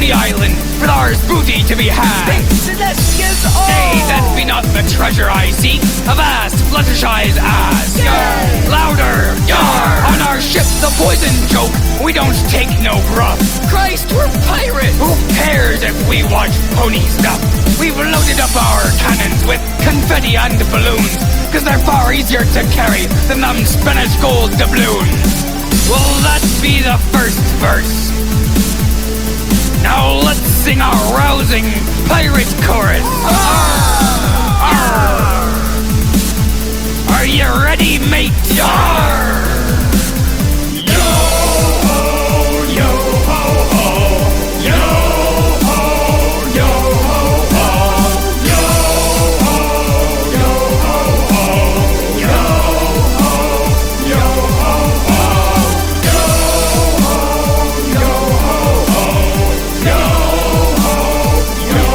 Pony Island, for there's booty to be had. Celestia's all! Nay, that be not the treasure I seek. Avast, Fluttershy's ass. Yay! Louder, yar! On our ship, the poison joke, we don't take no gruff. Christ, we're pirates! Who cares if we watch pony stuff? We've loaded up our cannons with confetti and balloons, cause they're far easier to carry than them Spanish gold doubloons. Well, that be the first verse. Now let's sing our rousing pirate chorus. Arr! Are you ready, mate? Arr! Yo ho, yo ho ho, yo ho, yo ho ho, yo ho, yo ho ho, yo ho, yo ho ho, yo ho, yo ho ho, yo ho, yo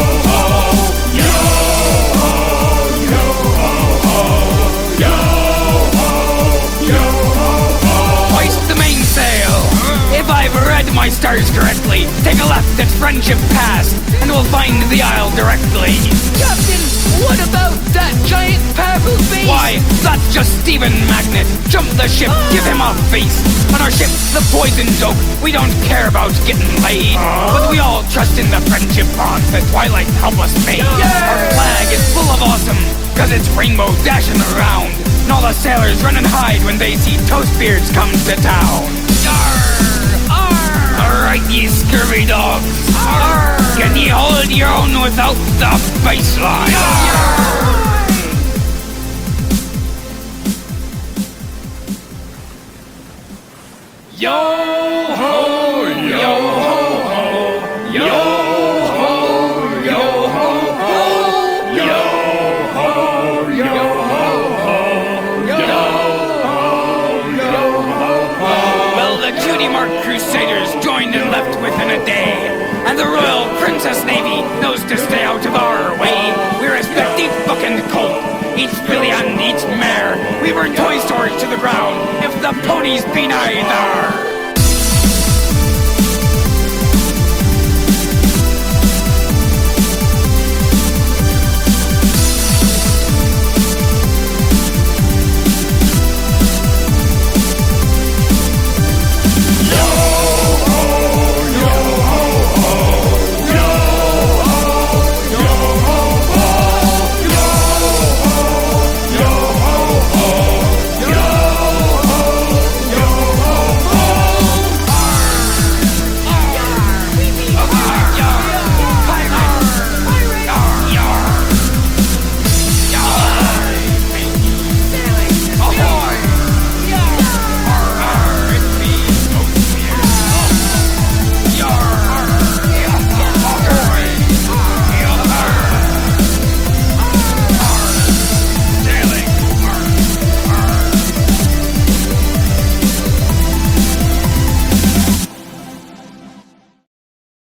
my stars correctly. Take a left at Friendship Pass, and we'll find the Isle directly. Captain, what about that giant powerful beast? Why, that's just Stephen Magnet. Jump the ship, give him a feast. On our ship, the poison joke, we don't care about getting laid, but we all trust in the friendship bond that Twilight help us make. Our flag is full of awesome, cause it's rainbow dashing around, and all the sailors run and hide when they see Toastbeards come to town. Alright, ye scurvy dogs. Arr! Can ye hold your own without the baseline? Yo ho, yo ho ho, yo ho, yo ho ho, yo ho, yo ho ho, yo ho, yo ho ho. Well, the Cutie Mark Crusaders joined and left within a day, and the Royal Princess Navy knows to stay out of our way. We respect each buck and colt, each filly and each mare. We burn Toy Story to the ground if the ponies be nigh there.